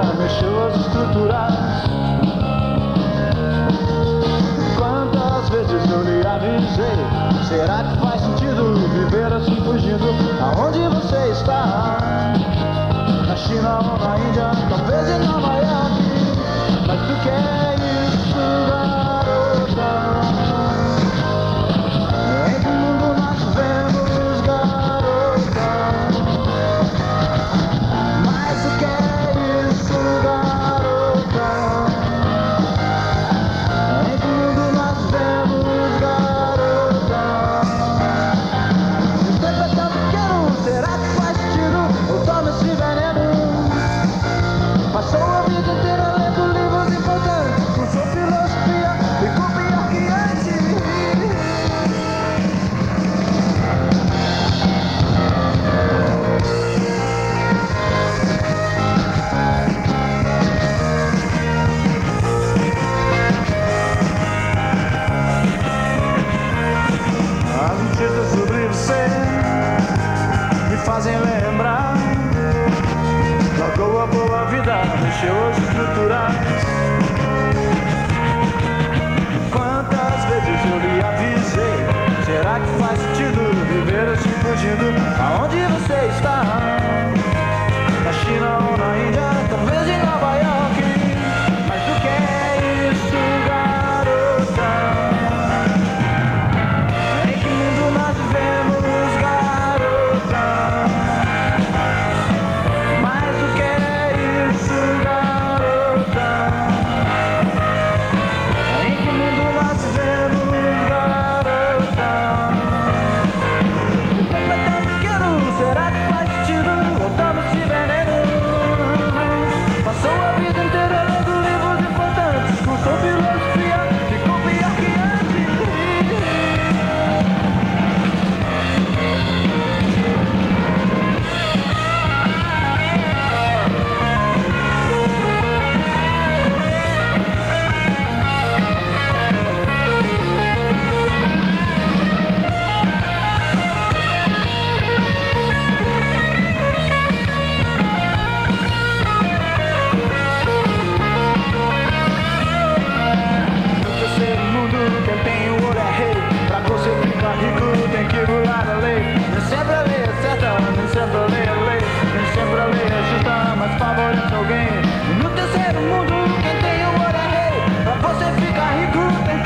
mexeu as estruturas. Quantas vezes eu lhe avisei? Será que faz sentido viver assim fugindo? Aonde você está? Na China ou na Índia, talvez em Nova York. Mas tu quer isso, garota? Em que mundo nós vivemos, garota? Mas tu quer isso, garota? Em que mundo nós vivemos, garota? O tempo é tão pequeno, será que faz sentido? Eu tomo esse veneno. Passou a vida inteira lendo livros importantes, com sua filosofia, ficou pior que antes. As notícias sobre você me fazem lembrar. Largou a boa vida, mexeu as estruturas. Quantas vezes eu lhe avisei? Será que faz sentido viver assim fugindo? Aonde você está? Na China ou na Índia, talvez em Nova York. Mas o que é isso, garota? Em que mundo nós vivemos, garota? Mas o que é isso, garota? Em que mundo nós vivemos, garota? O tempo é tão pequeno, será que faz sentido? Voltamos de veneno. Passou a vida inteira lendo livros importantes, com sua filosofia, ficou pior que antes. No terceiro mundo, quem tem o olho é rei. Pra você ficar rico, tem que burlar a lei. Nem sempre a lei é certa, nem sempre a lei é lei. Nem sempre a lei é justa, mas favorece alguém. E no terceiro mundo, quem tem o olho é rei. Pra você ficar rico, tem